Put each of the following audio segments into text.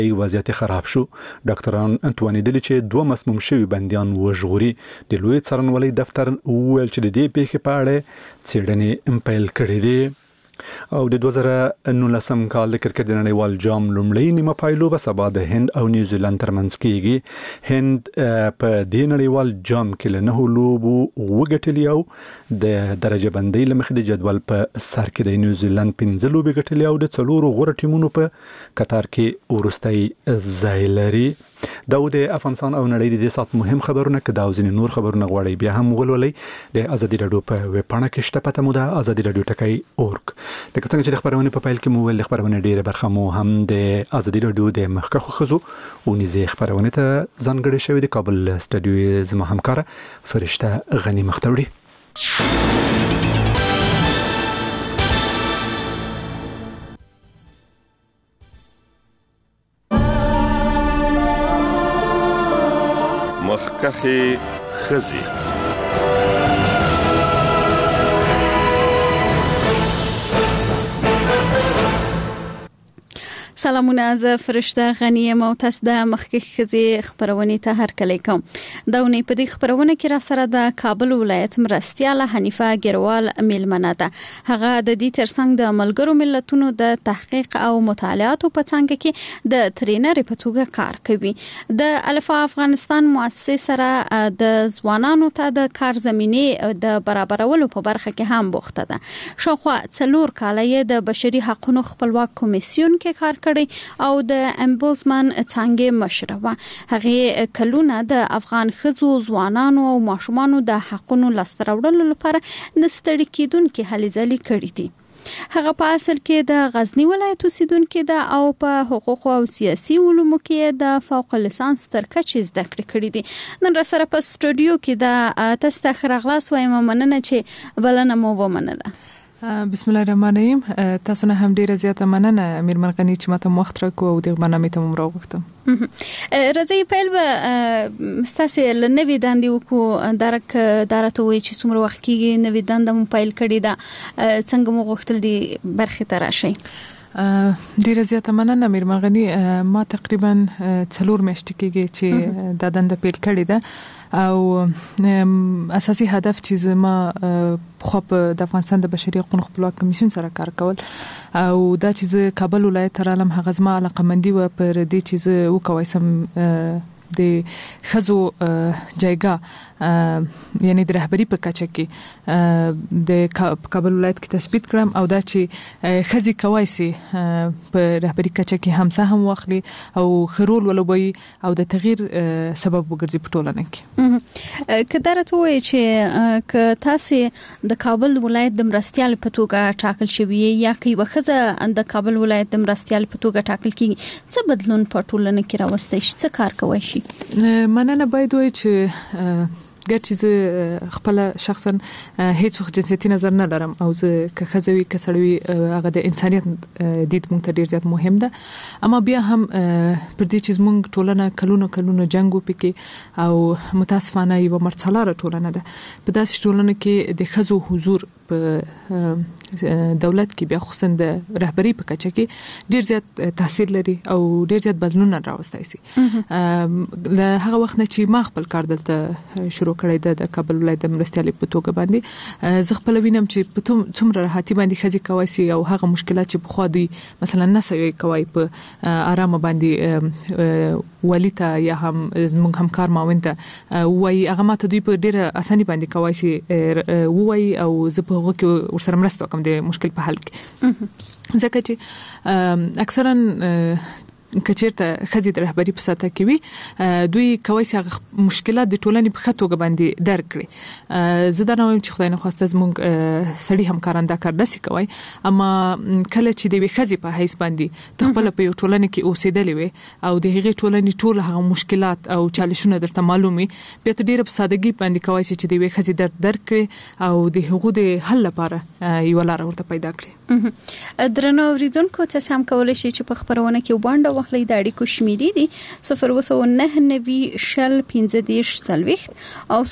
وضعیت خراب شو. ډاکټران توانیدل چې 2 مسموم شوي بنديان وژغوري. د لوی څارنوالۍ دفتر ویل چې د دې پیښې په اړه څېړنې پیل کړې دي. او د 2019 کال د کرکټ د نړیوال جام لومړی نیمه پایلوبه سبا د هند او نیوزیلند ترمنځ کیږي. هند په دې نړیوال جام کې له 9 لوبو وګټلې او د درجه بندۍ لمخې د جدول په سر کې د نیوزیلند 15 لوبې ګټلې او د 4 غوره ټیمونو په قطار کې ورستۍ ځای لري. دا د افغانستان او نړۍ د سات مهم خبرونه کدا او ځینې نور خبرونه غواړي بیا هم ولولئ د ازادي رادیو په ویب پاڼه کې شته. پته مو ده ازادي رادیو ټکی اورګ. لکه څنګه چې د خبرونه په پیل کې مو ویل خبرونه ډیره برخه مو هم د ازادي رادیو د مخکخو خزو او نيزه خبرونه ته ځانګړې شوې د کابل استودیو زما همکار فرشته غنی مختوری. مخکخي خزي سلامونه، زه فرشته غنی یم او تاسو د مخکخ خزي خبرونه ته هرکلی کوم. دا ونې په دې خبرونه کې را سره د کابل ولایت مرستیاله حنیفه ګروال میلمنه ده. هغه د دې ترڅنګ د ملګرو ملتونو د تحقیق او مطالعاتو په څنګه کې د ټرینر په توګه کار کوي. د الفا افغانستان مؤسسه سره د ځوانانو ته د کار زمينه د برابرولو په برخه کې هم بوخته ده. شاوخوا 4 کال یې د بشري حقوقو خپلواک کمیسیون کې کار او د امبوزمن څنګه مشروع. هغه کلونه د افغان خزو ځوانانو او ماشومانو د حقونو لستراوړلو لپاره نستړي کېدونکو هلې ځلې کړې دي. هغه په اصل کې د غزنی ولایت اوسیدونکو ده او په حقوق او سیاسي علومو کې د فوق لیسانس تر کچې زده کړې دي. نن را سره په استودیو کې د تاسو ته خراغلاس وایم مننه چې بلنه مو ومنله. بسم الله الرحمن الرحیم. تاسو نه هم ډیره زیاته مننه امیر مرغنی چې ماته وخت راکو او د برنامه ته مو راوغوښتم. راځي پیل به ستاسو لنوي داندې وکړو. درک دارته وي چې څومره وخت کې نوي داند مو پیل کړی دا څنګه مو غوښتل دي برخه ته راشي. ډیره زیاته مننه امیر مرغنی. ما تقریبا 4 میاشتې کېږي چې دا دند پیل کړی ده او اساسي هدف چې زما خو د افغانستان د بشري حقوقو خپلواک کمیسیون سره کار کول او دا چې کابل ولایت تر علم هغه زما علاقمندي و پر دې چې وکوي سم د خزو جایګه یعنی د رهبری په کچه کې د کابل ولایت کې تثبیت کړم او دا چې خزي کوي سي په رهبری کچه کې همسه هم واخلي او خرول ولوبي او د تغییر سبب وګرځي په ټولنه کې. کدارته وي چې ک تاسو د کابل ولایت د مرستيال په توګه ټاکل شوی یا کی وخزه د کابل ولایت د مرستيال په توګه ټاکل کیږي څه بدلون په ټولنه کې راوستي شي څه کار کوي شي؟ مننه باید وي چې ګرځي خپل شخصا هیڅ وخت جنسيتي نظر نه لرم او زه که خزوي کسړوي هغه د انسانيت دید مونږ ته ډیر زیات مهم ده. اما بیا هم پر دې چې مونږ ټولنه کلونو جنگو پکې او متاسفانه یو مرڅلاره ټولنه ده. په داسې ټولنه کې د خزو حضور په دولت کې بیا خصوصا د رهبری په کچه کې ډیر زیات تاثیر لري او ډیر زیات بدلون راوستای شي. له هغه وخت نه چې ما خپل کار دلته شروع کړی د کابل ولایت د مرستيالي په توګه باندې زه خپل وینم چې په څومره راحتي باندې خزي کوي سي او هغه مشکلات چې بخوا دي مثلا نسوي کوي په آرام باندې ولیته یا هم موږ هم کار ماونده وای هغه ماته دوی په ډیره اساني باندې کوي سي وای او زه په هغه کې ورسره مرسته کوم د مشکل په حل کې ځکه چې اکثرا کچیرته خزي د رهبری په ساته کې وي دوی کوي چې مشکلات د ټولنې په خطوګه باندې درک کړي. زه دا نوم چې خدای نه خواسته زموږ سړي همکاراندا کار نشي کوي اما کله چې د خزي په حیث باندې تخپل په یو ټولنه کې اوسېدلې وي او د هغې ټولنې ټول هغه مشکلات او چالشونه درته معلومي بیا ته ډیره په سادهګي باندې کوي چې د خزي درک کړي او د هغو د حل لپاره یو لار ورته پیدا کړي. درنو اوریدونکو تاسو هم کولای شئ چې په خبرونه کې وبانډه واخلئ. د اړیکو شمیرې دي 029901540 او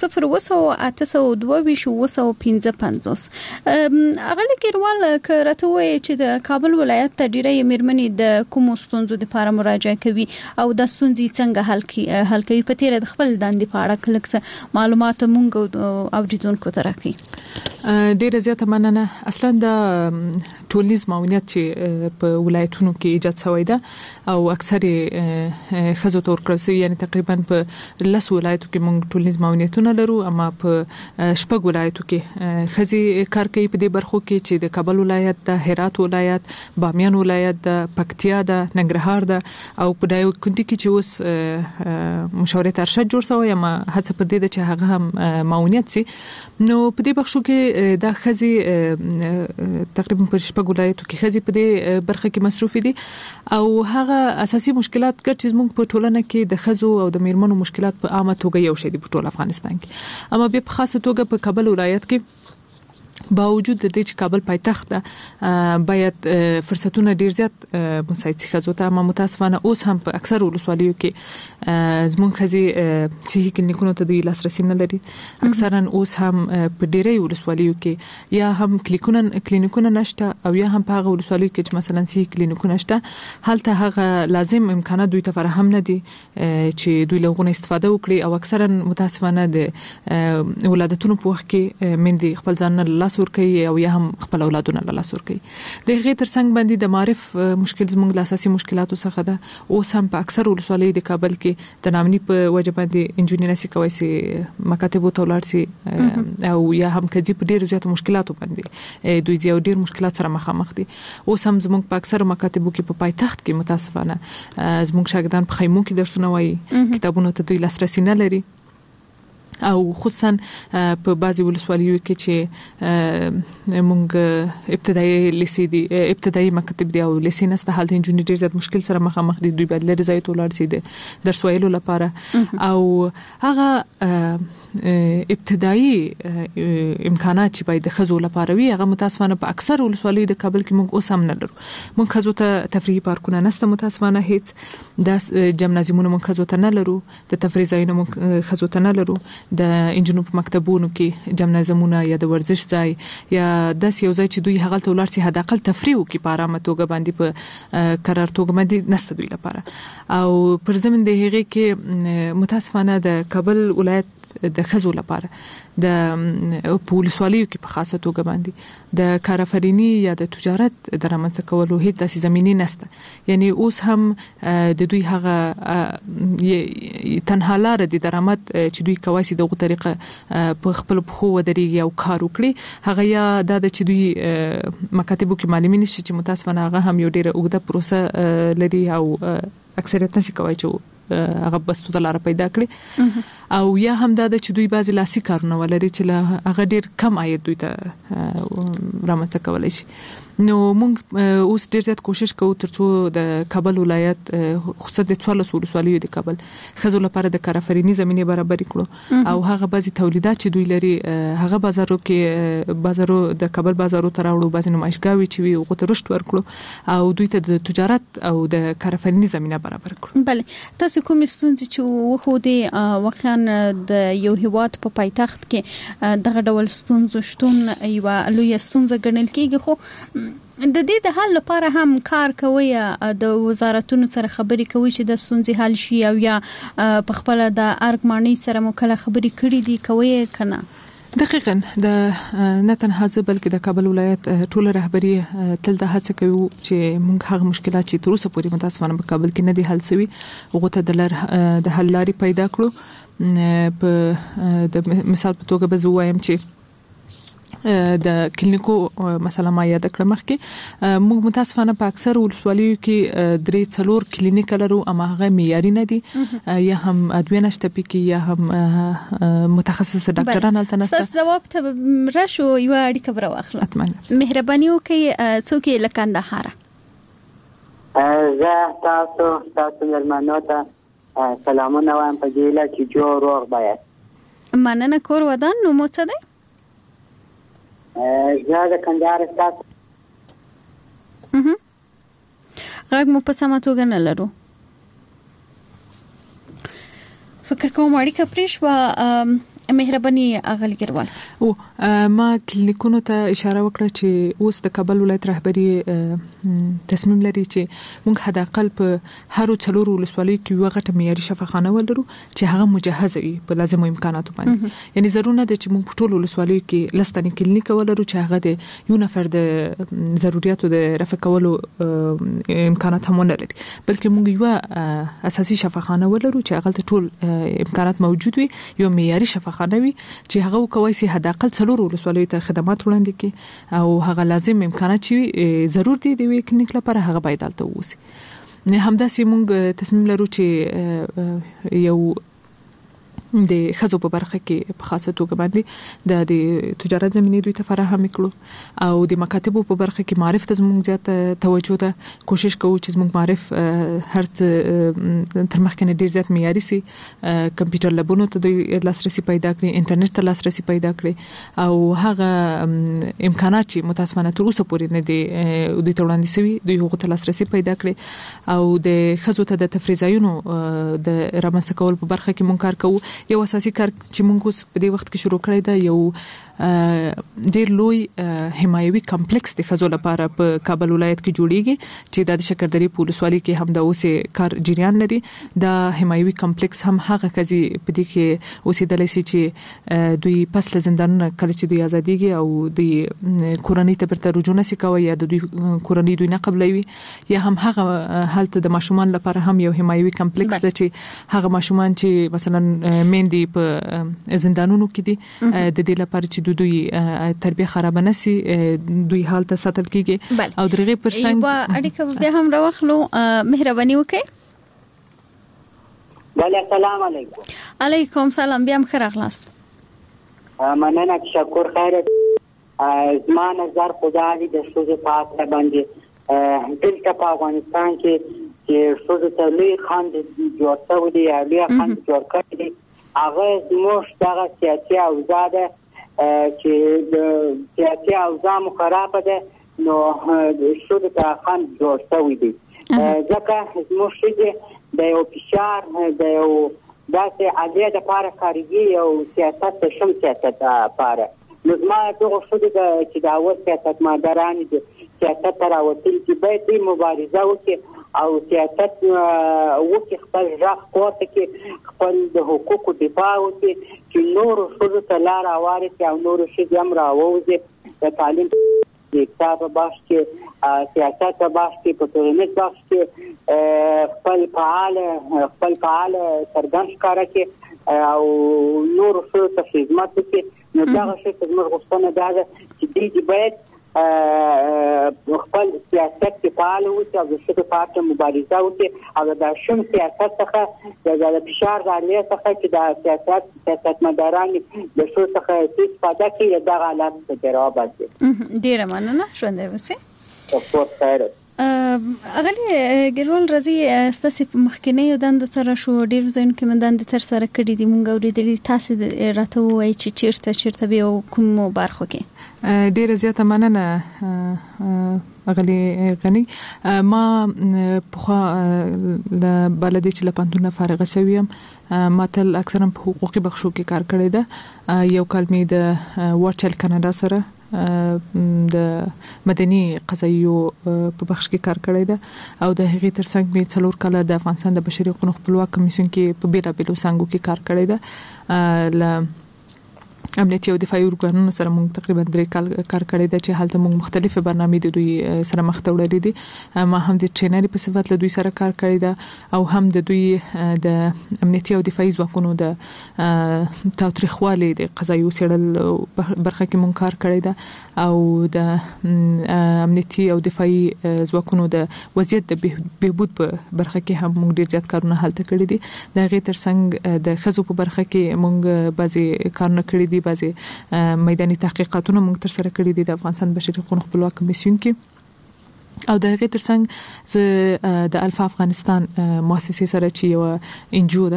0282255. اغلی ګیروال کرته وایي چې د کابل ولایت ته ډیری میرمنې د کوم ستونزو لپاره مراجعه کوي او د ستونزې څنګه حل کوي. په تیر د خپل دندې په اړه کلک معلومات مونږ اوریدونکو ته راکړي. ډیره زیاته مننه. اصلا د ټولنیز معاونت چې په ولایتونو کې ایجاد شوی ده او اکثر خزو تور کړو، یعنی تقریبا په 10 ولایتو کې موږ ټولنیز معاونتونه لرو، اما په شپږ ولایتو کې خزي کار کوي په دې برخو کې چې د کابل ولایت، د هرات ولایت، بامیان ولایت، د پکتیا، د ننګرهار ده او په دایو کندي کې چې اوس مشاورت ارشد جوړ شوی، اما هڅه پر دې ده چې هغه هم معاونت سي. نو په دې بخشو کې د خزي تقریبا په شپږ ولایتو کې خزي په دې برخه کې مصروف دي او هغه اساسي مشکلات چې موږ په ټولنه کې د خزو او د میرمنو مشکلات په عامه توګه یو شی دي په ټول افغانستان کې، اما به په خاصه توګه په کابل ولایت کې باوجود د دې چې کابل پایتخت ده باید فرصتونه ډیر زیات مساعد شي خزو ته، اما متاسفانه اوس هم په اکثر ولسوالیو کې زمونږ خزي صحي کلینیکونو ته د لاسرسي نه لري. اکثرا اوس هم په ډیری ولسوالیو کې یا هم کلینیکونه نشته او یا هم په هغه ولسوالیو کې چې مثلا صحي کلینیکونه نشته، هلته هغه لازم امکانات دوی ته فراهم نه دي چې دوی له غوښنه استفاده وکړي او اکثرا متاسفانه د ولادتونو په وخت کې مندي خپل ځان لاس ورکوي او یا هم خپل اولادونه لاس ورکوي. د غیر ترڅنګ باندې د معرف مشکل زموږ له اساسي مشکلاتو څخه ده. اوس هم په اکثر ولسوالیو د کابل کې د نامني په وجه باندې انجینر نشي کوي سي مکاتب ته ولاړ سي او یا هم کدي په ډیر زیات مشکلاتو باندې دوی ډیر مشکلات سره مخامخ دي. اوس هم زموږ په اکثر مکاتبو کې په پایتخت کې متاسفانه زموږ شاګردان په خیمو کې درسونه وایي، کتابونو ته دوی لاسرسي نه لري او خصوصا په بعضي ولسوالیو کې چې موږ ابتدایي مکتب دی او لیسې نسته، حالت انجینر ډیر زیات مشکل سره مخامخ دي. دوی باید لري ځای ته ولاړ شي د درس ویلو لپاره او هغه ابتدایي امکانات چې باید د خزو لپاره وي هغه متاسفانه په اکثر ولسوالیو د کابل کې موږ اوس هم نه لرو. موږ خزو ته تفریحي پارکونه نشته، متاسفانه هیڅ د جمنازیمونو موږ خزو ته نه لرو، د تفریح ځایونه موږ خزو ته نه لرو، د انجینر په مکتبونو کې جمنازیمونه یا د ورزش ځای یا داس یو ځای چې دوی هغه ته ولاړ شي حداقل تفریح وکړي په آرامه توګه باندې په قرار توګه باندې نشته دوی لپاره. او پر ضمن د هغې کې متاسفانه د کابل ولایت د خزو لپاره د پولیسوالیو کې په خاصه توګه باندې د کارآفرینی یا د تجارت د رامنځته کولو هیڅ داسې زمینه نشته. یعنی اوس هم د دوی هغه تنها لار د درآمد چې دوی کوي دغه طریقه په خپل بخو ودرېږي او کار وکړي هغه یا د چې دوی مکاتبو کې معلومین شي چې متاسفانه هغه هم یو ډیره اوږده پروسه لري او اکثریت نشي کوي چې هغه بس ته لار پیدا کړي او یا هم دا چې دوی بعضی لاسي کارونه ولري چې هغه ډیر کم عاید دوی ته رامنځته کولای شي. نو موږ اوس ډیر زیات کوشش کوو ترڅو د کابل ولایت خصوصا د 14 ولسوالیو د کابل خزو لپاره د کارآفرینی زمينه برابر کړو او هغه بعضی تولیدات چې دوی لري هغه بازارو د کابل بازارو ته راوړو، بعضی نمایشګاوي چې وي هغه ته رشد ورکړو او دوی ته د تجارت او د کارآفرینی زمينه برابر کړو. بله، تاسو کوم ستونزې چې وخو دي واقعا د یو هیواد په پایتخت کې دغه ډول ستونزې شتون یو لوی ستونزه ګڼل کېږي، خو د دې د حل لپاره هم کار کوي، د وزارتونو سره خبرې کوي چې د ستونزې حل شي او یا په خپل د ارګماني سره مکله خبرې کړې دي کوي کنه؟ دقیقاً د نه تنها زه بلکې د کابل ولایت ټول رهبری تل د هڅه کوي چې موږ هغه مشکلات چې تر اوسه پورې متاسفانه په کابل کې نه دي حل شوي هغه ته د حل لارې پیدا کړو. په د مثال په توګه به زه وایم چې د کلینیکو مثلا ما یاد کړم مخکې موږ متاسفانه په اکثر ولسوالیو کې 3-4 کلینیک لرو اما هغه معیاري نه دي یا هم ادویه نشته پکې یا هم متخصص ډاکټران هلته نشته. ځواب ته راشو یو اړیکه براوخله. مهرباني وکړئ څوک یې لکندهاره؟ زه تاسو مېلمنو ته سلامونه وایم په ګیله چې جوړ روغ باید. مننه. کور ودان نو مو څه دی؟ زه د کندهار استاد. غږ مو په سمه توګه نه لرو. فکر کوم اړیکه پریښوا. مهرباني اغل ګروال او ما کلینیکونو ته اشاره وکړه چې اوس د کابل ولایت رهبری تصمیم لري چې موږ حد اقل په هر څلور ولسوالیو کې یو غټه معیاري شفاخانه ولرو چې هغه مجهز وي په لازمو امکاناتو باندې. یعنی ضروري نه ده چې موږ په ټولو ولسوالیو کې لستنې کلینیک ولرو چې هغه د یو نفر د ضرورتو د رفع کولو امکانات هم نه لري، بلکې موږ یو اساسي شفاخانه ولرو چې هغه ټول امکانات موجود وي، یو معیاري شفاخانه وي چې هغه کوي چې حد اقل څلور ولسوالیو ته خدمات وړاندې کړي او هغه لازم امکانات چې ضرور دي د وی کلینیک لپاره هغه باید دلته ووسی. نه همداسې موږ تصمیم لرو چې یو د خزو په برخه کې په خاصه توګه باندې د تجارت زمینې دوی ته فراهم کړو او د مکاتبو په برخه کې معرف ته زموږ زیات توجه ده. کوشش کوو چې زموږ معرف هر تر مخکنه ډیر زیات معیاري سي، کمپیوټر لابونو ته دوی لاسرسي پیدا کړي، انټرنیټ ته لاسرسي پیدا کړي او هغه امکانات چې متاسفانه تر اوسه پورې نه دي دوی ته وړاندې شوي دوی هغه ته لاسرسي پیدا کړي او د خزو ته د تفریزایونو د رامنځته کول په برخه کې مونږ کار کوو. یو اساسي کار چې موږ اوس په دې وخت کې شروع کړی دا یو ډیر لوی حمایوي کمپلیکس د خزو لپاره په کابل ولایت کې جوړیږي چې د شکردري پولیسوالي کې هم د اوسه کار جریان لري. دا حمایوي کمپلیکس هم هغه کزي په دې کې اوسېدل شي چې دوی پس له زندانونو کله چې دوی ازاديږي او د کورنۍ ته برته رجوع نشي کوي یا د دوی کورنۍ دوی نه قبلوي یا هم هغه حالت د ماشومان لپاره هم یو حمایوي کمپلیکس د چې هغه ماشومان چې مثلا مندي په زندانونو کې دي د دې لپاره چې دوی تربیه خراب نه سي دوی حالت ساتل کیږي او درغه پرسنګ اړیکه بیا هم راوخلو. مهرباني وکړئ. بله السلام علیکم. علیکم سلام. بیا هم خراغلاست. مننه تشکر خیر. زما نظر خدای د شوزه پاک باندې دلته په افغانستان کې چې شوزه ته لوی خاند جوړ شوی دی یا لوی خاند جوړ کړی دی هغه زموږ دغه سیاسي اوضاع ده چې د سیاسي اوضاع خراب ده نو شوزه ته خاند جوړ شوی دی ځکه زموږ شي د یو فشار د یو داسې عادي د پاره خارجي او سیاست شم سیاست لپاره نو زما دغه شوزه چې دا و سیاست مداران دي سیاست راوتل چې باید مبارزه وکړي او سیاست وکړي خپل ځخ کوته کې خپل د حقوقو دفاع وکړي چې نور شوزه ته لار واري او نور شي هم راوځي د تعلیم د اقتصاد باش کې سیاست باش کې په ټولنیز باش کې خپل فعال څرګند ښکارا کې او نور شوزه ته خدمت وکړي نو دا شی چې موږ غوښتنه ده چې دې باید خپل سیاست کې فعال اوسي او د شته پاتې مبارزه وکړي او د شوم سیاست څخه د فشار غالي څخه چې د سیاستمداران د شو څخه استفاده کوي دا حالت ته جواب ورکړي. ډیره مننه. ژوندۍ اوسئ. تاسو خیر. اغلی ګرول راځي ستاسو په مخکنی دند تر شو ډیر ځین کې مندان د تر سره کړی دی مونږ اوریدلی تاسو راته وای چې چیرته به کوم برخه کې ډیر زیاته مننه اغلی غنی. ما په د بلدي چې لپانتونه فارغ شویم ما تل اکثرا په حقوقي بخشو کې کار کړی ده. یو کلمې د ورچل کاناډا سره د مدني قضایو په بخش کې کار کړی ده او د هغې ترڅنګ می 4 کاله د افغانستان د بشري حقوقو خپلواک کمیسیون کې په بیلابیلو څنګهو کې کار کړی ده. ل امنیتي او دفاعي ارګانونو سره موږ تقریبا 3 کال کار کړی دی چې حالت موږ مختلفه برنامې د دوی سره مخ ته وړلې دي. ما هم د ټرینري په صفت له دوی سره کار کړی دی او هم د دوی د امنیتي او دفاعي ځواکونو د تاریخوالي د قضایو سره برخه کې موږ کار کړی دی او د امنیتي او دفاعي ځواکونو د وضعیت د بهبود په برخه کې هم موږ ډیر زیات کارونه حالت کړی دي. د غیر ترڅنګ د خزو په برخه کې موږ بعضي کارونه کړی دي، بعضي میداني تحقیقاتونه موږ تر سره کړی دي د افغانستان بشري حقوقو خپلواک کمیسیون کې او د غیر ترڅنګ د الفا افغانستان مؤسسه سره چې یو انجو ده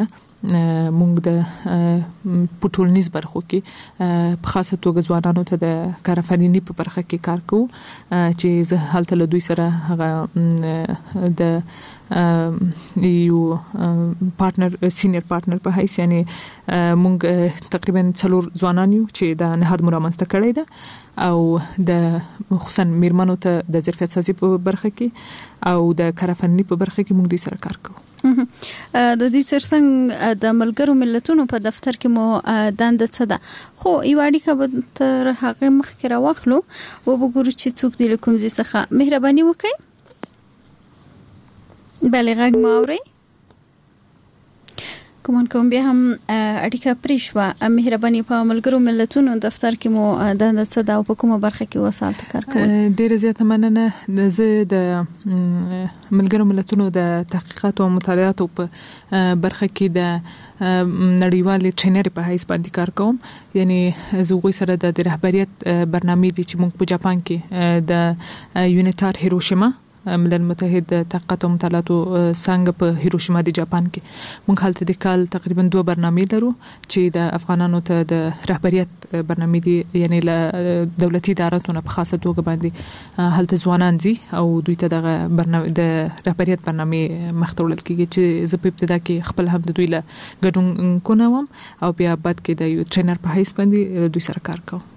مونږ د پټولنیز برخو کې په خاصه توګه ځوانانو ته د کارآفرینی په برخه کې کار کوو چې زه هلته له دوی سره هغه د یو پارتنر سینیئر پارتنر په حیث یعنی مونږ تقریبا 4 ځوانان یو چې د نهاد مرامنځته کړی ده او د خصوصا میرمنو ته د ظرفیت سازي په برخه کې او د کارآفرینی په برخه کې مونږ دوی سره کار کوو. د دې ترڅنګ د ملګرو ملتونو په دفتر کې مو دنده څه ده خو یو اړیکه به تر هغه مخکې راوخلو او وګورو چې څوک د کوم ځای څخه مهرباني وکړي. بله غږ مو اورئ؟ کوم بیا هم اړیکه پریښوه. مهرباني په ملګرو ملتونو دفتر کې مو دنده څه ده او په کومه برخه کې وسالت کار کوئ؟ ډیره زیاته مننه. زه د ملګرو ملتونو د تحقیقات او مطالعاتو په برخه کې د نړیوال ټرینر په حیث باندې کار کوم. یعنی زه غوښ سره د رهبریت برنامه دي چې موږ په جاپان کې د یونیټار هیروشیما ملل متحد تحقیقات او مطالعاتو څنګه په هیروشیما د جاپان کې موږ هلته د کال تقریبا 2 برنامه لرو چې د افغانانو ته د رهبریت برنامه دي یعنی له دولتي اداراتو په خاصه توګه باندې هلته ځوانان دي او دوی ته د برنامه د رهبریت برنامه مختورل کیږي چې زه په ابتدا کې خپل هم د دوی له ګډون کوم او بیا بعد کې د یو ټرینر په حیث باندې دوی سره کار کوم.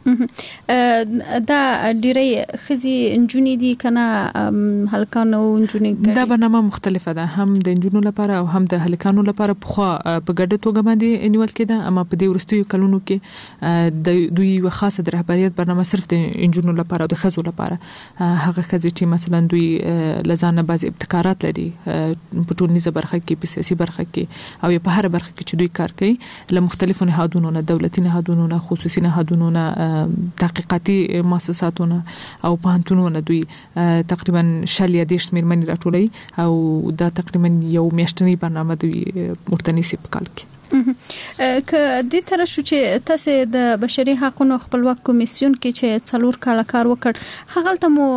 دا ډیره خزي انجونی دي کنه هلکانو انجونی دا برنامه مختلفه ده هم د انجونو لپاره او هم د هلکانو لپاره په ګډه توګه باندې نیول کېده اما په دې ورستیو کلونو کې د دوی یو خاصه د رهبریت برنامه صرف د انجونو لپاره او د خزو لپاره هغه خزي چې مثلا دوی لزانه بعض ابتکارات لري په ټولنیزه برخه کې په سیاسي برخه کې او په هر برخه کې چې دوی کار کوي له مختلفو نهادونو نه دولتي نهادونو نه خصوصي نهادونو نه تحقیقاتي مؤسساتونه او پوهنتونونه دوی تقریبا 40 میرمنې راټولوي او دا تقریبا یو میاشتنی برنامه دوی ورته نیسي په کال کې. که دې تر شو چې تاسو د بشري حقوقو خپلواک کمیسیون کې چې 4 کال کار وکړ هغه ته مو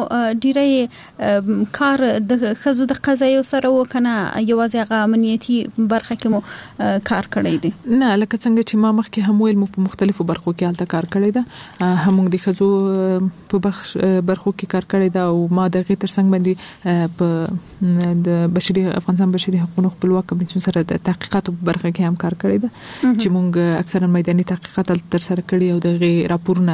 ډیره کار د خزو د قضایي سره وکنه یوازې هغه امنیتي برخه کې مو کار کړی دی؟ نه لکه څنګه چې ما مخکې هم ویل مو په مختلفو برخو کې حالت کار کړی دا هم د خزو په برخو کې کار کړی دا او ما د غیر ترڅنګ باندې په د بشري افغانستان بشري حقوقو خپلواک کمیسیون سره د تحقیقاتو په برخه کې هم کار کړی دا چې موږ اکثرا میداني تحقیقات تر سره کړی او د راپورونه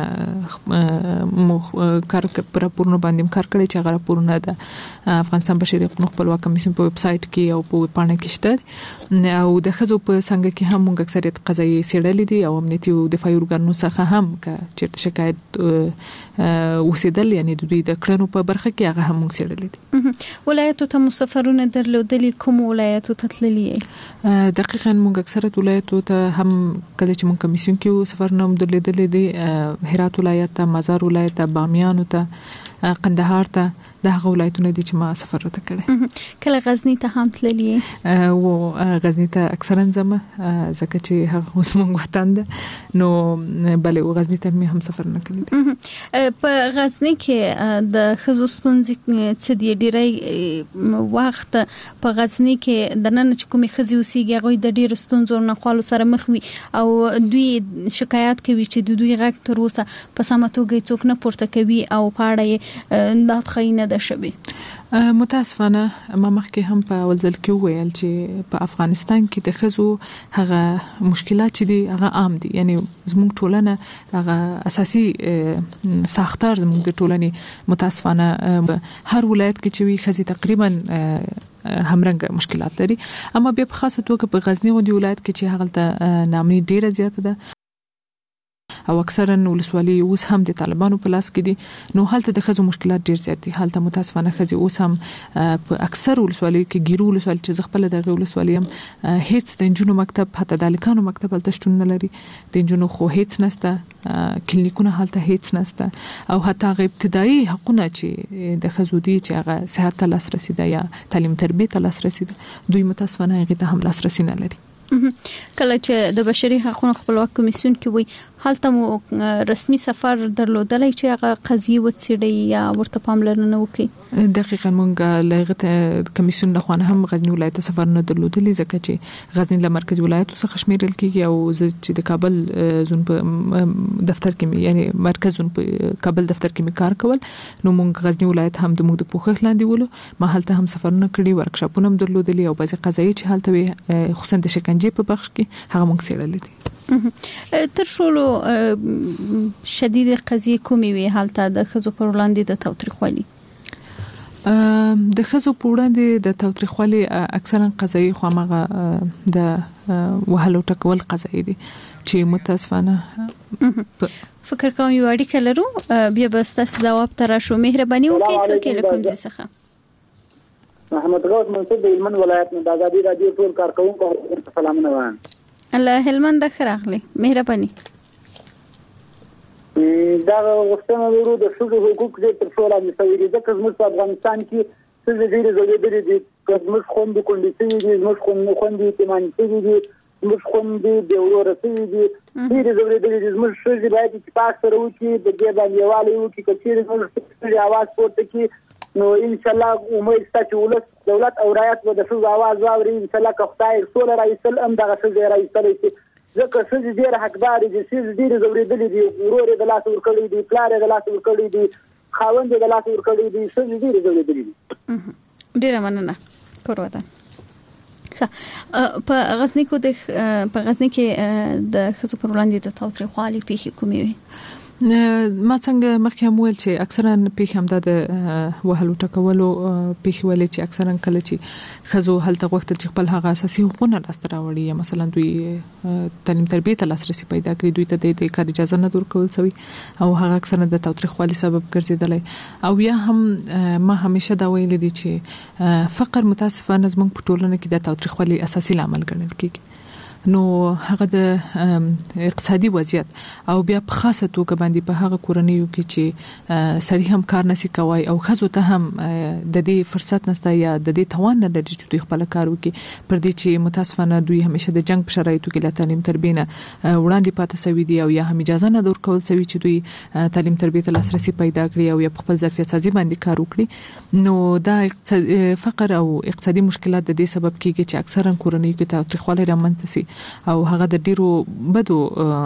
کار پر راپورونه باندې کار کړی چې هغه راپورونه د افغانستان بشري حقوقو خپلواک کمیسیون په ویب سټ کې او په پاڼه کې شته او د خزو په څنګه کې هم موږ اکثریت قضایي سیړلې دي او امنیتي او دفاعي ارګانونو څخه هم چې شکایت وسیدل یعنی د دوی د کړنو په برخه کې هغه هم موږ سیړلې دي. ولایتو ته مسافرونه درلودلي کوم ولایتو ته تللي؟ دقیقاً موږ اکثریت ولایتو ته هم کله چې موږ کمیسیون کې سفرونه هم درلودلي دي هرات ولایت ته مزار ولایت ته بامیان ته قندهار ته د هغه ولایتونو دي چې ما سفر وته کړی. کله غزنی ته هم تللی او غزنی ته اکثرا ځم ځکه چې هغه اوس موږ وطن ده نو بلې غزنی ته مې هم سفر نه کړی. په غزنی کې د خزو ستونزې څه دي؟ ډیری وخت په غزنی کې د نن چې کومې خزي اوسېږي هغه د ډیرو ستونزو نه خالو سره مخ وي او دوی شکایت کوي چې د دوی غږ تر اوسه په سمه توګه څوک نه پورته کوي او پاړه اندات خاينه ده شوي. متاسفانه ما مخکې هم په ولزل کې ویل چې په افغانستان کې د خزو هغه مشکلات چې دي هغه عام دي یعنی زموږ ټولنه هغه اساسي ساختار زموږ د ټولنې متاسفانه هر ولایت کې چې وي خزي تقریبا همرنګ مشکلات لري اما بیا په خاصه توګه په غزنی او د ولایت کې چې هغه ته نامني ډیره زیاته ده او اکثرا ولسوالي اوس هم د طالبانو په لاس کې دي نو هلته د خزو مشکلات ډیر زیات دي. هلته متاسفانه خزي اوس هم په اکثر ولسوالي کې ګیرو ولسوالي چې خپل د ولسوالي هم هیڅ د انجونو مکتب حتی د الکانو مکتب هلته شتون نه لري د انجونو خو هیڅ نسته کلینیکونه هلته هیڅ نسته او حتی هغه ابتدایي حقونه چې د خزو دي چې هغه صحت ته لاسرسي ده یا تعلیم تربیه ته لاسرسي ده دوی متاسفانه هغه ته هم لاسرسي نه لري. کله چې د بشري حقوقو خپلواک کمیسیون کې وي هلته مو رسمي سفر درلودلای چې هغه قضیه وڅېړي یا ورته پاملرنه وکړي؟ دقیقاً مونږ لغه کمیسیون له خوانه هم غزنی ولایت سفر نه درلودلی ځکه چې غزنی له مرکز ولایت څخه شمیرل کیږي او چې د کابل زون په دفتر کې یعنی مرکز زون په کابل دفتر کې کار کول نو مونږ غزنی ولایت هم د موږ د پوښښ لاندې ولو ما هلته هم سفر نه کړی ورکشاپونه هم درلودلی او بعضی قضایي چې هلته خصوصا د شکنجې په بخش کې هغه مونږ څېړلې دي. تر ټولو شدید قضیه کومې وي هلته د ښځو پر وړاندې د تاوتریخوالي؟ د ښځو پر وړاندې د تاوتریخوالي اکثرا قضایي خو هغه د وهلو ټکول قضایي دي چې متاسفانه فکر کوم یو اړیکه لرو بیا به ستاسو ځواب تر شو. مهرباني وکړئ څوک له کوم ځای څخه؟ محمد غوث منصور د هلمند ولایت نه د ازادي رادیو ټول کارکونکو سلامونه وایم. الله هلمند خراغلی مهرباني. دا غوښتنه لرو د ښځو حقوق دې تر څو لاندې شوي دي ځکه زموږ په افغانستان کې ښځې ډېرې ځلېدلې دي که زموږ خویندې کونډې شوي دي زموږ خویندې یتیمانې شوي دي زموږ خویندې بې وروره شوي دي ډېرې ځلېدلې دي. زموږ ښځې باید اتفاق سره وکړي د دې باندې یووالی وکړي که چېرې زموږ ښځې اواز پورته کړي نو انشاءالله امید شته چې ولس دولت او رعیت به د ښځو اواز واوري. انشاءالله که خدای سوله راایستل هم دغه ښځې راایستلی شي ځکه ښځې ډېرې حقدارې دي ښځې ډېرې ځورېدلې دي ورور یې د لاسه ورکړی دی پلار یې د لاسه ورکړی دی خاوند یې د لاسه ورکړی دی ښځې ډېرې ځورېدلې دي. ډېره مننه کورواده. په غزنی کې د ښځو پر وړاندې د تاوتریخوالي پیښې کومې وي؟ ما څنګه مخکې هم ویل چې اکثرا پیښې همدا د وهلو ټکولو پیښې ولې چې اکثرا کله چې ښځو هلته غوښتل چې خپل هغه اساسي حقوقونه لاسته راوړي یا مثلا دوی تعلیم تربیه ته لاسرسي پیدا کړي دوی ته د کار اجازه نه ورکول شوی او هغه اکثرا د تاوتریخوالي سبب ګرځیدلی او یا هم ما همیشه دا ویل دي چې فقر متاسفانه زموږ په ټولنه کې د تاوتریخوالي اساسي عامل ګڼل کیږي. نو هغه د اقتصادي وضعیت او بیا په خاصه توګه باندې په هغه کورنیو کې چې سړي هم کار نشي کوي او ښځو ته هم د دې فرصت نشته یا د دې توان نه لري چې دوی خپل کار وکړي پر دې چې متاسفانه دوی همیشه د جنگ په شرایطو کې له تعلیم تربیه نه وړاندې پاتې شوي دي او یا هم اجازه نه ورکول شوی چې دوی تعلیم تربیه ته لاسرسي پیدا کړي او یا په خپل ظرفیت سازي باندې کار وکړي. نو دا فقر او اقتصادي مشکلات د دې سبب کیږي چې اکثرا کورنیو کې تاوتریخوالی رامنځته شي او هغه د ډیرو بدو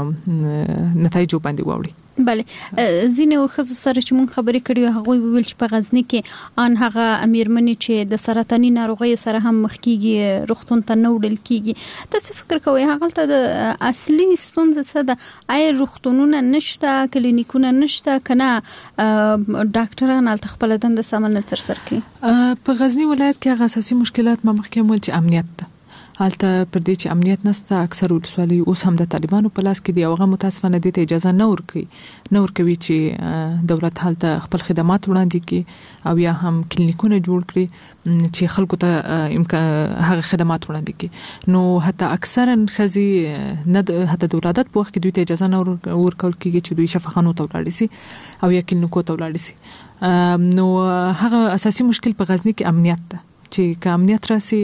نتایجو باندې واوړي. بله ځینې ښځو سره چې مونږ خبرې کړې هغه ویل چې په غزنی کې ان هغه امیرمنې چې د سرطاني ناروغیو سره هم مخ کیږي روغتون ته نه وړل کیږي. تاسو فکر کوئ هغه ته د اصلي ستونزه څه ده؟ آیا روغتونونه نشته کلینیکونه نشته کنه ډاکټران هلته خپل دنده سم نه ترسره کوي؟ په غزنی ولایت کې هغه اساسي مشکلات ما مخکې مول چې امنیت ده. حالته پر دې چې امنیت نشته اکثر ولسوالۍ اوس هم د طالبانو په لاس کې دی او هغه متاسفانه دې ته اجازه نه ورکوي چې دولت حالته خپل خدمات وړاندې کړي او یا هم کلینیکونه جوړ کړي چې خلکو ته هغه خدمات وړاندې کړي. نو حتی اکثرا ښځې نه حتی د ولادت په وخت کې دوی ته اجازه نه ورکول کېږي چې دوی شفاخانو ته ولاړ شي او یا کلینیکو ته ولاړ شي. نو هغه اساسي مشکل په غزنی کې امنیت ده چې که امنیت راسي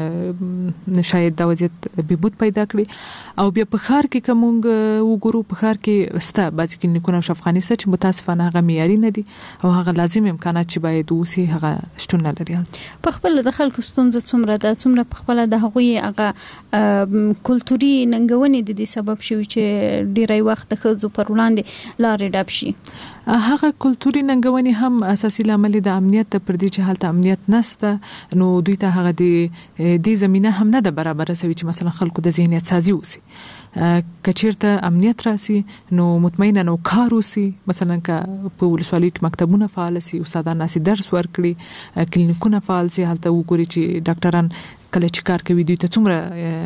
شاید دا وضعیت بهبود پیدا کړي او بیا په ښار کې که موږ وګورو په ښار کې سته بعضې کلینیکونه او شفاخانې سته چې متاسفانه هغه معیاري نه دي او هغه لازم امکانات چې باید وسي هغه شتون نه لري. په خپل د خلکو ستونزه څومره ده څومره په خپل د هغوی هغه کلتوري ننګونې د دې سبب شوي چې ډیری وخت د ښځو پر وړاندې لارې ډب شي؟ هغه کلتوري ننګونې هم اساسي لامل د امنیت ته پر دې چې حالت امنیت نشته نو دوی ته هغه د زمينه هم نه ده برابر شوی چې مثلا خلکو د ذهنیت سازي وسی. کچیرته امنیت راسي نو مطمئنه نو کار وسی مثلا که په ولسوالۍ کې مکتبونه فعال سي استادان ناسي درس ورکړي کلینیکونه فعال سي هلته وګوري چې ډاکټران کله چې کار کوي دوی ته څومره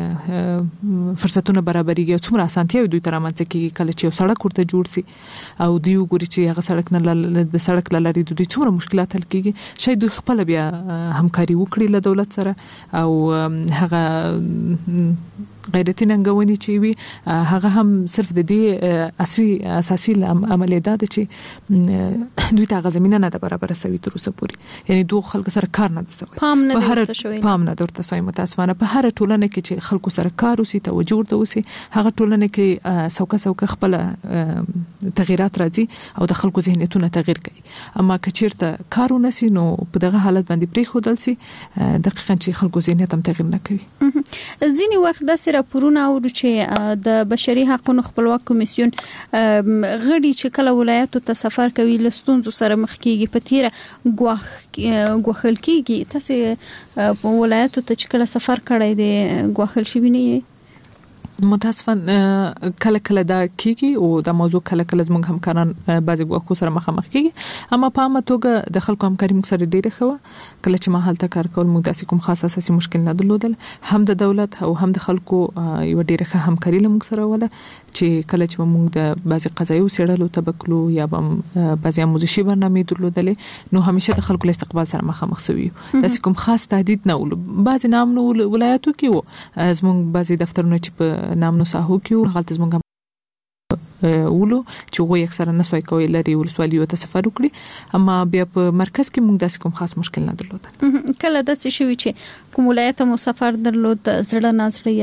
فرصتونه برابرېږي او څومره اسانتیاوې دوی ته رامنځته کېږي کله چې یو سړک ورته جوړ سي او دوی وګوري چې هغه سړک نه د سړک له لارې دوی څومره مشکلات حل کېږي شاید دوی خپله بیا همکاري وکړي له دولت سره او هغه غیرتي ننګونی چې وي هغه هم صرف د دې اساسي عملیات ده چې دوی ته غزمینه نه ده برابر سوي تر اوسه پورې یعنی دوه خلک سره کار نه ده سوي پام نه درته شوی متاسفانه په هر ټولنه کې چې خلکو سره کار وسی توجه ورته وسی هغه ټولنه کې سوکه خپل تغیرات راځي او د خلکو ذهنیتونه تغیر کوي اما کچیرته کارونه سي نو په دغه حالت باندې پری خودل سي دقیقاً چې خلکو ذهنیت هم تغیر نه کوي. ځینې وخت د راپورونه اورو چې د بشري حقوقو خپلواک کمیسیون غړي چې کله ولایتو ته سفر کوي لستونزو سره مخ کیږي په تیر غوښل کیږي تاسو په ولایتو ته چې کله سفر کړی دی غوښل شي ویني متاسفانه کله دا کیږي او دا موضوع کله زموږ همکاران بعضی وخت سره مخامخ کیږي اما په عامه توګه د خلکو همکاري موږ سره ډیره خو کله چې ما حالت کار کول موږ داسې کوم خاص اساسي مشکل نه درلودل هم د دولت او هم د خلکو یو ډیره ښه همکاري موږ سره وله چې کله چې موږ د بعضی قضایو سیړلو تبکلو یا بعضی آموزشي برنامې درلودلې نو همیشه د خلکو له استقبال سره مخامخ سوي داسې کوم خاص تهدید نه ول بعضی نام نو ولایتو کې وو زموږ بعضی دفترونه چې په نام نو ساحو کې غلط زمونږ ولو چې وګورئ اکثره نسوي کوي لري ولسوالۍ ته سفر وکړي اما بیا په مرکز کې موږ داسې کوم خاص مشکل نه درلود کله داسې شوی چې کوم ولایت مو سفر درلود زړه نازړه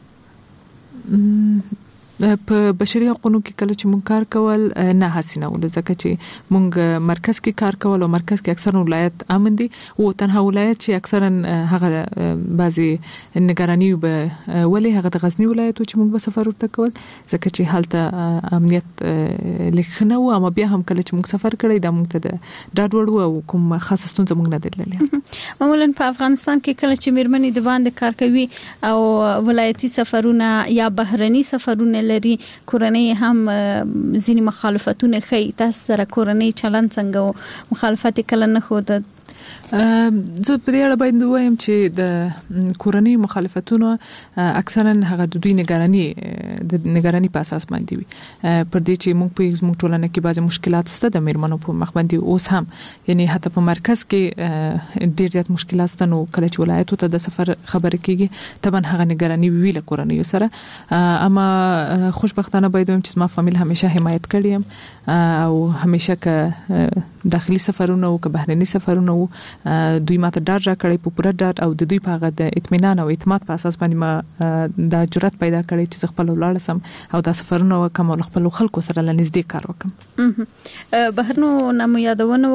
یاستئ په بشري حقوقو کې کله چې مونږ کار کول نه حسینه ول ځکه چې مونږ مرکز کې کار کول او مرکز کې اکثر ولایت امن دي او تنها ولایت چې اکثرا هغه بعضي نگرانی به ولې هغه د غزنی ولایت چې مونږ به سفر ورته کول ځکه چې حالت امنیت لخنه و اما بیا هم کله چې مونږ سفر کړی دا مونږ ته د ډاډ وړو او کوم خاص ستونزه مونږ نه درللې معمولا په افغانستان کې کله چې میرمنې د باندې کار کوي او ولایتي سفرونه یا بهرني سفرونه لري کورنۍ هم ځینې مخالفتونه کوي تاسو سره کورنۍ چلند څنګه مخالفت کله نه خود زه په دې اړه باندې وایم چې د کورنۍ مخالفتونو اکثرا هغه د دوی نگرانی په اساس باندې وي پر دې چې موږ په زموږ ټولنه کې بعضي مشکلات شته د میرمنو په مخ باندې اوس هم یعنی حتی په مرکز کې ډېر زیات مشکلات شته نو کله چې ولایتو ته د سفر خبره کیږي طبعا هغه نگرانی وی له کورنۍ سره اما خوشبختانه باید وایم چې ما فامیل همیشه حمایت کړی او همیشه که داخلي سفرونه او که بهرني سفرونه دوی ماته ډاډ را کړی په پوره ډاډ او د دوی په هغه د اطمینان او اعتماد په اساس باندې ما دا جرأت پیدا کړی چې خپل ولاړ سم او دا سفرونه وکم او خپل خلکو سره لنځدې کار وکم بهرنو نمو یادونه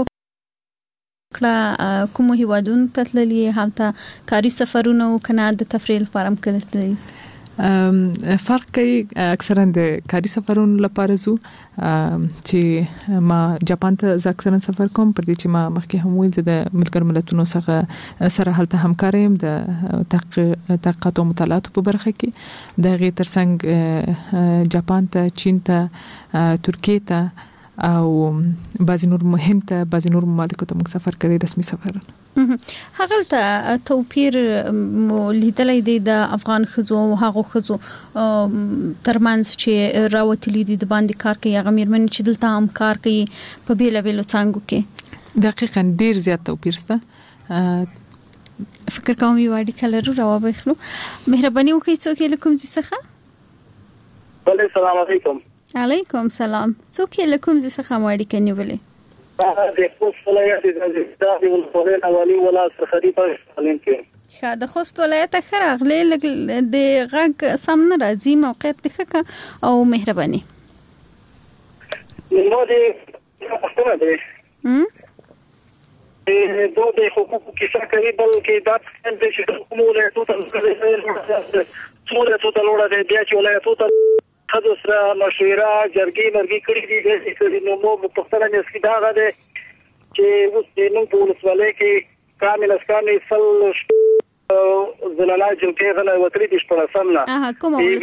کړه کوم هیوادون تللی حالت کاری سفرونه او کنه د تفریح لپاره کړل فرق کوي اکثرا د کاري سفرونو لپاره زو چې ما جاپان ته اکثرا سفر کوم پر دې چې ما مخکې هم ویل چې د ملګر ملتونو سره هلته همکاریم د تحقیقات او مطالعات په برخه کې د غي ترڅنګ جاپان ته چین ته ترکیه ته او بعضی نور مهم ته بعضی نور ممالک ته موږ سفر کړی رسمي سفر هغه ته توپیر لیدلې دی د افغان خزو او هغه خزو ترمنځ چې راوتلې دي د باندې کار کوي هغه میرمن چې دلته هم کار کوي په بیلابیلو څنګه کې دقیقاً ډیر زیات توپیر شته فکر کوم یو اړیکه لرو راوبخلو مهرباني وکړئ څوک له کوم ځای څخه بله السلام علیکم علیکم سلام څوک له کوم ځای څخه اړیکه نیولې د خوست ولایت د ولسوالۍ نوالي ولا سرحدي په سالم کې د خوست ولایت خراغله د غږ سم نه راځي موقعیت دغه او مهرباني نو دې پښتنه دې دوه د حقوقو کیسه کوي بلکې دا څنګه چې کوم ولایتو ته څومره ته لوړه دی بیا چې ولایتو ته خدو سره مشوره جرګې مرګي کړې دي چې نو مو په پښتنه نسخه دا غده چې اوس د نن په ولسوالۍ کې کامل اسکان فل زلاله جوړه غنه وتري د شپږ سمنه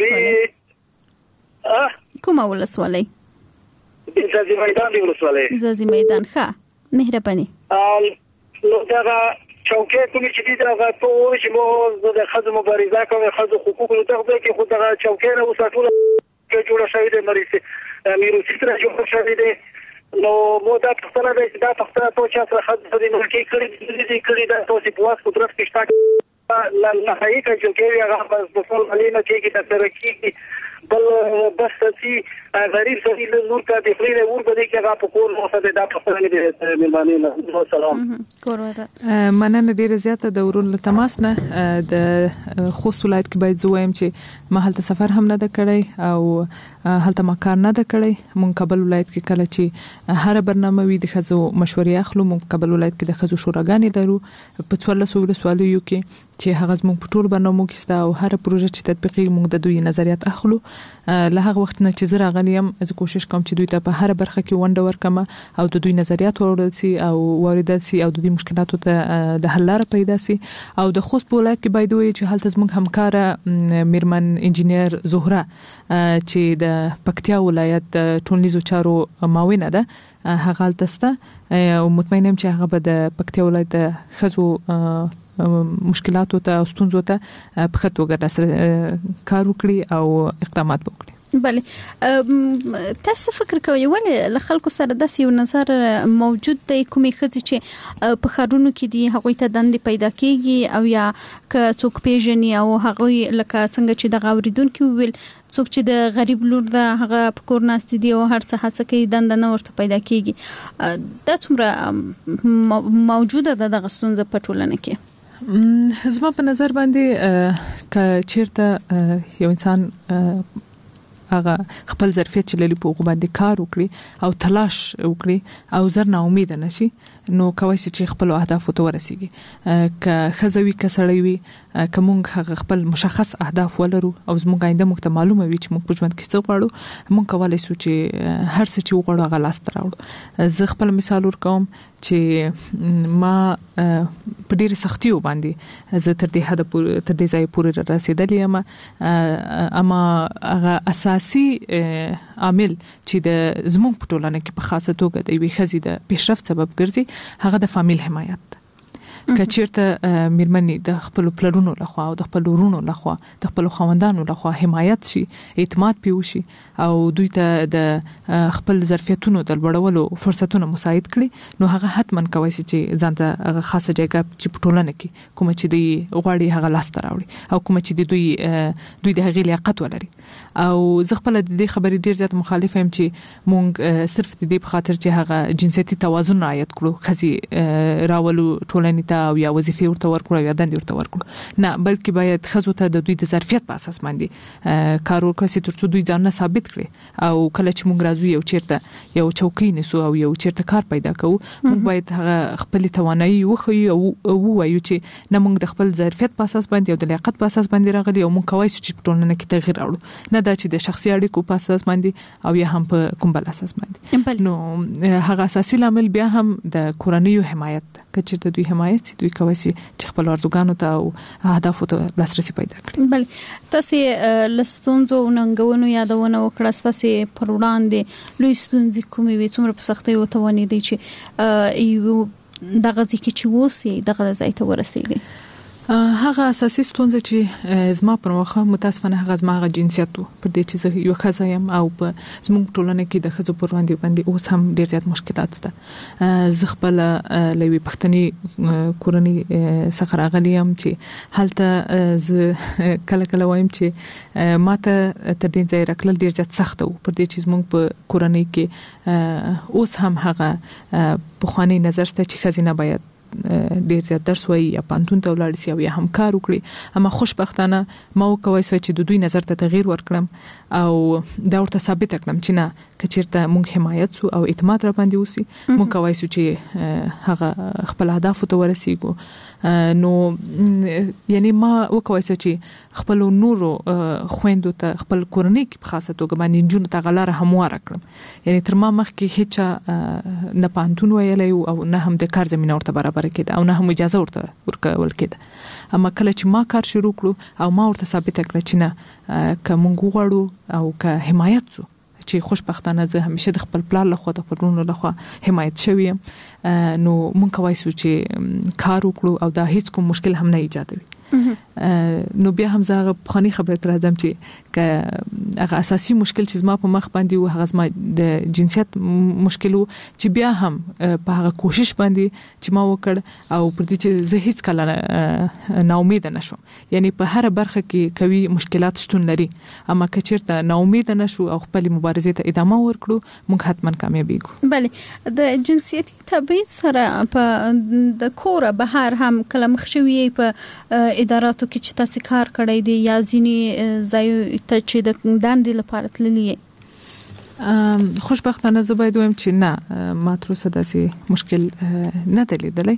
کومه ولسوالۍ د ځاځي میدان دی ولسوالۍ ځاځي میدان ښه مهرباني نو دا چوکې کومې چې دي دا په وایي چې مو د خزو مبارزه کوي خزو حقوق له تخته کې خو دا چوکې نه وساتول کې جوړه شوې ده میروسي سره جوړه شوې ده نو مو دا پښتنه ده چې دا پښتنه ته چې سره خزو د ملکي کړي دا تاسو په واس قدرت کې شته نهایی کا چوکي هغه په ټول مليانه کې د ترقی بل بس چې غریب سړي له نور کا د خپل ور په دې کې هغه په کور مو څه د پخوانی د مهرباني سلام کوروته مننه ډیره زیاته د ورون له تماس نه د خوست ولایت کې باید زویم چې ما هلته سفر هم نه د کړی او هلته ما کار نه د کړی مونږ کابل ولایت کې کله چې هر برنامه وي د خزو مشورې اخلو مونږ کابل ولایت کې د خزو شوراګانې لرو په 1400 سوالو کې چې هغه زموږ په ټول برنامو کې ستا او هر پروژه چې تطبیقي موږ د دوی نظریات اخلو له هغه وخت نه چې زه راغلم زه کوشش کوم چې دوی ته په هر برخه کې ونډه ورکم او د دوی نظریات واوریدل شي او واردات شي او د دوی مشکلاتو ته د حل لاره پیدا شي او د خوست ولایت کې باید وي چې هلته زموږ همکار میرمن انجینیر زهره چې د پکتیا ولایت ټولنیزو چارو معاونه ده هغه تاسو او مطمئنم چې هغه به د پکتیا ولایت خزو مشکلاتو ته او ستونزو ته په خطو ګرځي کار وکړي او اقدامات وکړي. بله تاسو فکر کوئ ولې له خلکو سره داسې یو نظر موجود دی کومې ښځې چې په ښارونو کې دي هغوی ته دندې پیدا کیږي او یا که څوک پیژني او هغوی لکه څنګه چې د اوریدونکو ویل څوک چې د غریب لور د هغه په کور ناست دي او هر څه هڅه کوي دنده نه ورته پیدا کیږي دا څومره موجوده ده د ستونزه په ټولنه کې؟ زما په نظر باندې ک چیرته یو انسان هغه خپل ظرفیت چې لري په هغه باندې کار وکړي او تلاش وکړي او زر نا امید نشي نو کوي چې خپل اهداف ته ورسیږي ک خزوي کسړی وي کومه هغه خپل مشخص اهداف ولرو او زموږ آینده موږ ته معلومه وي چې موږ په ژوند کې څه غواړو موږ کولای شو چې هر څه چې وغواړو هغه لاس ته راوړو. زه خپل مثال ورکوم چې ما په ډېر سختیو باندې زه تر دې حد تر دې ځای پورې رسیدلې یم اما هغه اساسي عامل چې د زموږ په ټولنه کې په خاصه توګه د یوې ښځې د پیشرفت سبب ګرځي هغه د فامیل حمایت ده. کچیرته میرمنې د خپل پلرونو لخوا او د خپل ورونو لخوا د خپل خواندانو لخوا حمایت شي اعتماد پیوشي او دوی ته د خپل ظرفیتونو د لوړولو فرصتونه مساعد کړي نو هغه حتما کوي چې ځانته هغه خاصه ځای چې په ټولنه کې کوم چې دی غواړي هغه لاس ته راوړي او کوم چې دوی د هغې لیاقت ولري. او زه خپل د دې خبرې ډیر زیات مخالف یم چې مونږ صرف د دې په خاطر چې هغه جنسيتي توازن رعایت کړو خزي راولو ټولنې ته او یا وظیفې ورته ورکړو یا دندې ورته ورکړو نه بلکې باید خزو ته د دوی د ظرفیت په اساس باندې کار وکړي ترڅو دوی ځان ثابت کړي او کله چې مونږ راځو یو چیرته یو چوکۍ نسو او یو چیرته کار پیدا کوو مونږ باید هغه خپل توانایي وخیو او وایو چې نه مونږ د خپل ظرفیت په اساس باندې او د لیاقت په اساس باندې راغلي او مونږ کوي چې په ټولنه کې تغییر راوړو نه دا چې د شخصي اړیکو په اساس باندې او یا هم په کوم بل اساس باندې نو هغه اساسي لامل بیا هم د کورنیو حمایت کچې دوی حمایت دوی کوي چې خپل ارزوګانو ته او اهدافو ته لاسرسي پیدا کړي. بل تاسو لستونزو ننګونو یادونه وکړه تاسو پر وړاندې لوی ستونزې کومې وي څومره په سختۍ وتوانې دي چې یو دغه ځکه چې ووسی دغه ځای ته ورسیږي. هغه اساسي ستونزه چې زما پر مخه متاسفانه هغه زما جنسیت پر دې چې زه یو ښځه یم او په زموږ ټولنه کې د ښځو پر وړاندې باندې اوس هم ډیر زیات مشکلات شته. زه خپل لوي پښتني کورنۍ څخه راغلی یم چې هلته زه کله وایم چې ماته تر دې ځای راکلل ډیر زیات سخت وو پر دې چې زموږ په کورنۍ کې اوس هم هغه په خواني نظر ته چې خزینه باید ډیر زیات درس وایي یا پانتون ته ولاړ شي او یا هم کار وکړي اما خوشبختانه ما وکوي چې د دوی نظر ته تغییر ورکړم او دا ورته ثابت کړم چې نه کچیرته مونږ حمایت سو او اعتماد را باندې وسی مونږ کوي چې هغه خپل اهداف ته ورسیږو نو یعنی ما وکوي چې خپل نورو خويندو ته خپل کورنۍ کې په خاصه توګه باندې جون ته غلاره هموار کړم یعنی تر ما مخکې هیڅ نه پانتون ویلې او نه هم د کار زمينه ورته برابر کېده او نه هم اجازه ورته ورکول کېده اما کله چې ما کار شروع کړو او ما ورته ثابت کړ چې نه که مونږ غواړو او که حمایت سو چې خوشبختانه زه همیشه د خپل پلان لخوا د خپلونو لخوا حمایت شوم نو مونږ کوي چې کار وکړو او دا هیڅ کوم مشکل هم نه ایجادوي نو بیا هم زه خاني خبره تر ادم چې ک هغه اساسي مشکل چې ما په مخ باندې و هغه ما د جنسیت مشکل چې بیا هم په هغه کوشش باندې چې ما وکړ او پر دې چې زه هیڅ کله نا امید نشم یعنی په هر برخه کې کوي مشکلات شتون لري اما که چیرته نا امید نشو او خپل مبارزه ته ادامه ورکړو موږ حتما کامیابیږو. بله د جنسیتي تبعیض سره په د کور بهر هم کله مخشوي په اداراتو کې چې تاسو کار کړی دی یا ځینی ځای ته چې د دندې لپاره تللی خوشبختانه زه باید وایم چې نه ما تر اوسه داسې مشکل نه دی لیدلی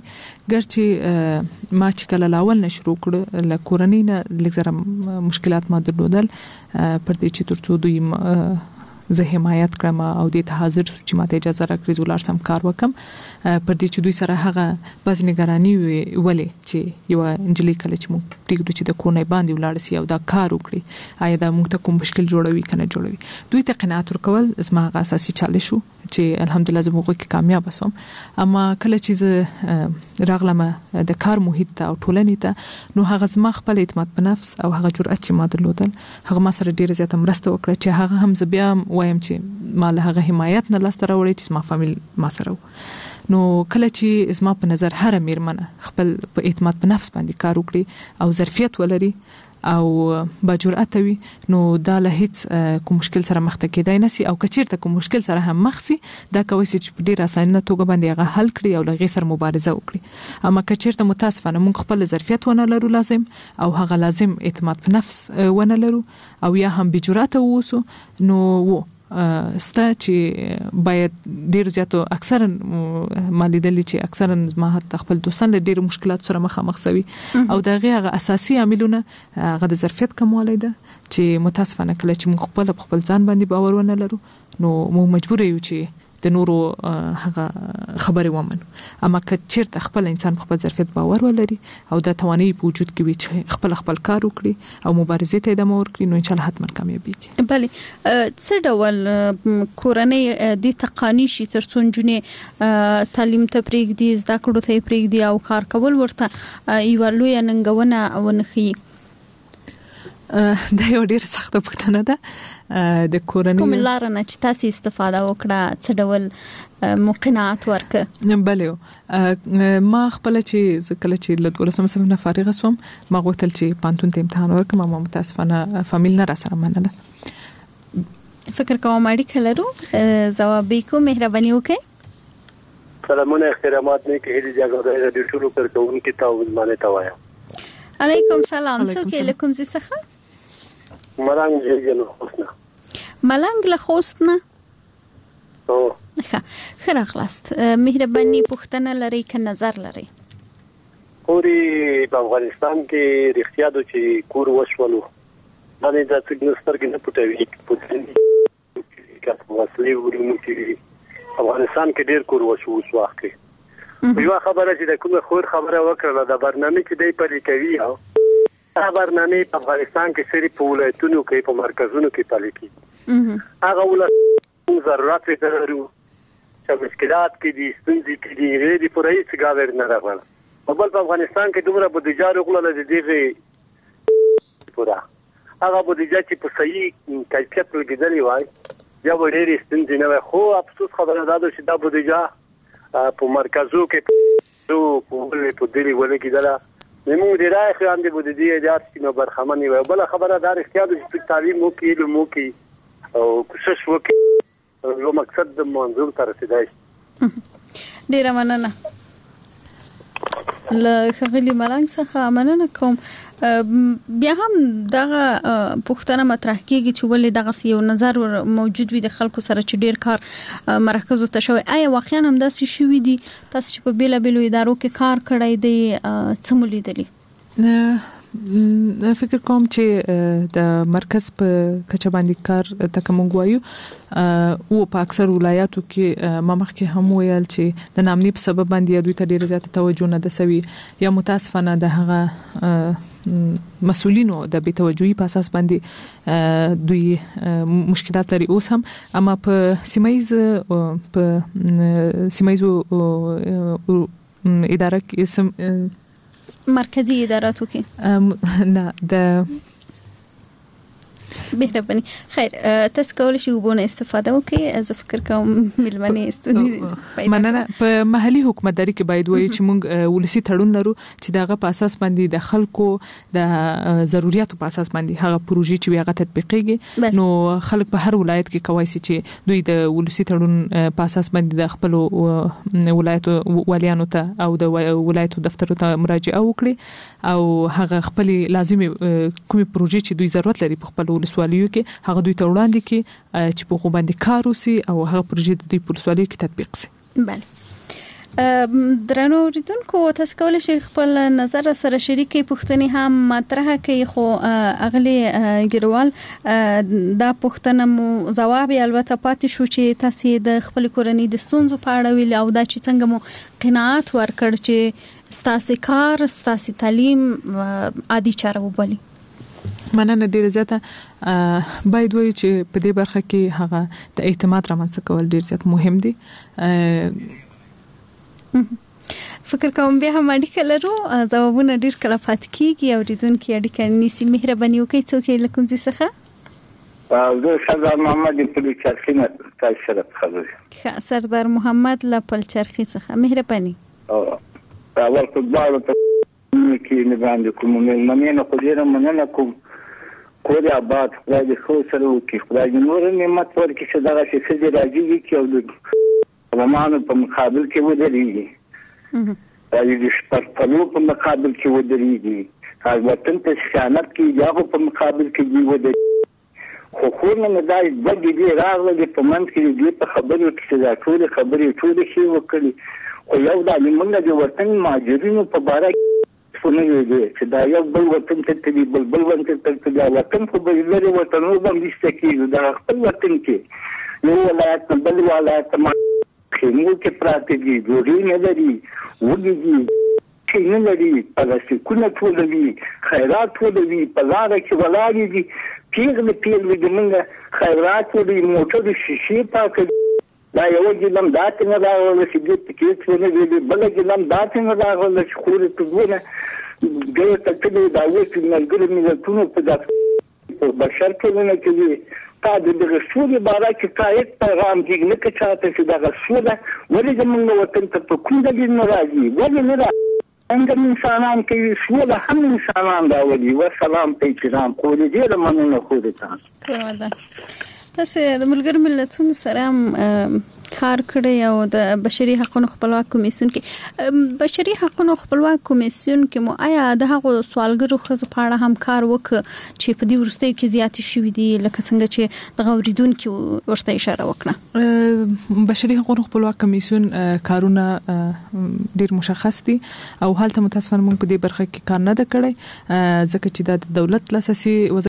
ګرچې ما چې کله لاول نه شروع کړ له کورنۍ نه لږ زره مشکلات ما درلودل پر دې چې ترڅو دوی زه حمایت کړم او د ته حاضر چې ماته اجازه راکړي زولار سم کار وکم پر دې چې دوی سره هغه باز نگرانی ولې چې یو انجلی کله چې موږ پریږدو چې د کورنۍ باندې ولاړ سي او دا کار وکړي آیا دا موږ ته کوم مشکل جوړوي کنه جوړوي دوی ته قناعت ورکول زما هغه اساسي چالش شو چې الحمدلله زه موږ کې کامیاب شوم اما کله چې زه راغلم د کار محیط ته او ټولنې ته نو هغه زما خپل اعتماد په نفس او هغه جرأت چې ما درلودل هغه ما سره ډیره زیاته مرسته وکړه چې هغه هم زه بیا وایم چې ما له هغه حمایت نه لاس راوړی چې ما فامیل ما سره نو کله چې زما په نظر هر میرمنه خپل په اعتماد په نفس باندې کار وکړي او ظرفیت ولري او با جرأت وي نو دا له هیڅ کوم مشکل سره مخ ته کېدای نسی او کچیرته کوم مشکل سره هم مخ سي دا کوي چې په ډیر اسانه توګه باندې هغه حل کړي او له غیر سره مبارزه وکړي اما کچیرته متاسفانه موږ خپل ظرفیت ونه لرو لازم او هغه لازم اعتماد په نفس ونه لرو او یا هم بجرأت ووسو نو ستا چې باید ډیر زیاتو اکثرا مالیدلی چې اکثرا ما حتی خپل دوستان له ډیر مشکلات سره مخامخ سوي او دغه هغه اساسي عاملونه هغه د ظرفیت کموالی ده چې متاسفانه کله چې موږ خپل ځان باندې باور ونه لرو نو موږ مجبور یو چې د نورو هغه خبرې ومنو اما که چیرته خپل انسان خپل ظرفیت باور ولري او د توانایي په وجود کې وي چې خپل کار وکړي او مبارزه ته ادامه ورکړي نو ان شاء الله حتما کامیابیږي. بله څه ډول کورنۍ د تقانی شي ترڅو جنې تعلیم ته پرېږدي زده کړو ته پرېږدي او کار کول ورته یو لوی ننګونه ونخي دا یو ډیر سخته پوښتنه ده د کورنۍ کوم لار نه چې تاسو استفاده وکړه څه ډول مقنعات ورکه بله ما خپل چې کله چې له 12 سم نه فارغ شوم ما غوښتل چې پانتون ته امتحان ورکړم ما متاسفانه فامیل نه را سره منله فکر کوم اړیکه لرو ځواب کو مهرباني وکړئ سلامونه احترامات نه کې هدي ځای د ټولو پر کوونکو ته ولمانه تا وایم علیکم سلام څوک لیکم زی څخه ملنګ جېجن خوستنه ملنګ له خوستنه ښه راغلاست مهرباني پوښتنه لري که نظر لري پوری په افغانستان کې رښتیا د چې کور وشولو باندې د څنګه نه پټوي که وسلې ورونو کې افغانستان کې ډېر کور وشو وسواخه یو خبره چې د کومه خور خبره وکړه د برنامه کې دی پلي کوي او دا برنامه په افغانستان کې سری په ولایتونو کې په مرکزونو کې پلي کیږي هغه ولایت ضرورت لري چې مشکلات کې دي ستونزې کې دي ریډي پرې څه غاور نه راغله په بل په افغانستان کې دومره بودیجه راغله د دې پورا هغه بودیجه چې په صحیح کیفیت لګیدلی وای یا ډېرې ستونزې نه خو افسوس خبره ده چې دا بودیجه په مرکزو کې په دلی ولګیدله موږ ډېر راځي د بودیجه ایجاد سیمه برخمنې وي بل خبره دا اختیار د تعلیم مو کې علم مو کې او کوشش وکړي یو مقصد د منظور تر رسیدای ډېر مننه له خغلی ملنګ څخه مننه کوم بیا هم دغه پوښتنه مطرح کیږي چې ولې دغه یو نظر موجود وي د خلکو سره چې ډیر کار مرکز ته شوی آیا واقعا هم داسې شوی دي تاسو چې په بیل بیل ادارو کې کار کړی دی څه مولیدلی فکر کوم چې د مرکز په کچه باندې کار تک مونږ وایو او په اکثر ولایاتو کې ما مخکې هم ویل چې د نامني په سبب باندې دوی ته ډیره زیاته توجه نه ده سوي یا متاسفانه د هغه مسؤلینو د بې توجهي په اساس باندې دوی مشکلات لري اوس هم اما په سیمایزو اداره کې مرکزی اداراتو کې نه د مهرباني. خیر تاسو کولای شئ وبونه استفاده وکړئ. زه فکر کوم ملمنې استونی مننه. په محلي حکومتداري کې باید وایي چې موږ ولسی تړون لرو چې دغه په اساس باندې د خلکو د ضرورتو په اساس باندې هغه پروژې چې هغه تطبیقيږي نو خلک په هر ولایت کې کوي چې دوی د ولسی تړون په اساس باندې د خپل ولایتو والیانو ته او د ولایتو دفترو ته مراجعه وکړي او هغه خپل لازمي کومي پروژې چې دوی ضرورت لري په خپل ولسوالیو کې هغه دوی ته وړاندې کې چې په خو باندې کار وسی او هغه پروژې د ولسوالیو کې تطبیق شي. بله درنو اوریدونکو تاسو کولای شئ خپل نظر سره شریکي پوښتنې هم مطرح کړئ خو اغلی ګروال دا پوښتنه مو جواب البته پاتې شو چې تاسو د خپل کورنۍ د ستونزو په اړه ویل او دا چې څنګه مو قناعت ورکړ چې ستاسو کار ستاسو تعلیم عادي چاره وبلی. مننه ډیره زیاته. باید وایي چې په دې برخه کې هغه د اعتماد رامنځته کول ډیر زیات مهم دي. فکر کوم بیا هم اړیکه لرو ځوابونه ډیر کله پات کیږي او ریدونکو اړیکه نیسی. مهرباني وکړئ څوک له کوم ځای څخه؟ زه سردار محمد پلچرخی نه تاسو سره خبرې. سردار محمد له پلچرخی څخه مهرباني. اول فوتبال ته کې نه باندې کوم مننه خو ډیره مننه کوم کور آباد خدای دې خو سره وکړي. خدای دې نور نعمت ورکړي چې دا چې راځي چې او د رومانو په مقابل کې ودرېږي دا دې شپږ په مقابل کې ودرېږي هغه وطن ته خیانت کوي هغه په مقابل کې دی ودرېږي خو خو نه دا دې راغله په منځ کې دې په خبرو کې دا ټول خبرې شي وکړي او یو دا موږ د وطن ماجرینو په باره نه دی چې دا یو بل وطن ته دی بل وطن ته دی وطن خو به لري وطنو باندې ستکیږي دا خپل وطن کې یو ولایت بل ولایت ما خېمو کې پراته دي ډوډۍ نه لري وګړي چې نه لري پلاستیکونه ټولوي خیرات ټولوي په لاره کې ولاړ دي پیغلې د موږ خیرات ټولوي موټر شیشې پاکوي دا یو ګلم داتې نه راغله چې دې تکلیف ونه ویلي بل ګلم داتې نه راغله چې خورې تګونه ګل تکلی دا وې ملګری ملتونو په داسې بشر کولونه کوي تا د رسول بارا کې کایت پیغام کې نه کچاته چې دا رسول ولې زموږ وطن ته په کوم ډول نه راځي ولې نه راځي څنګه انسانان کوي سول هم انسانان دا ولي والسلام په احترام کول دي له مننه خو دې تاسو د ملګر ملتونو سره کار کړی او د بشري حقوقو خپلواک کمیسیون کې بشري حقوقو خپلواک کمیسیون کې مو آیا د هغو سوالګرو خزو په اړه هم کار وکړ چې په دې ورستۍ کې زیات شوي دي لکه څنګه چې د غوریدونکو ورته اشاره وکړه؟ بشري حقوقو خپلواک کمیسیون کارونه ډیر مشخص دي او حالت متاسفانه موږ په دې برخه کې کار نه کړی ځکه چې د دولت لاساسي